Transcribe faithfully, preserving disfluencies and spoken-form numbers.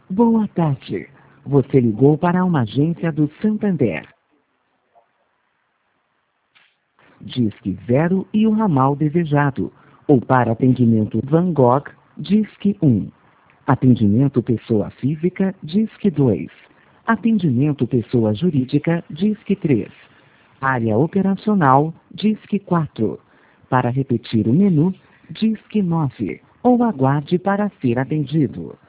Boa tarde. Você ligou para uma agência do Santander. Disque zero e o ramal desejado. Ou para atendimento Van Gogh, Disque um. Atendimento pessoa física, Disque dois. Atendimento pessoa jurídica, Disque três. Área operacional, Disque quatro. Para repetir o menu, Disque nove. Ou aguarde para ser atendido.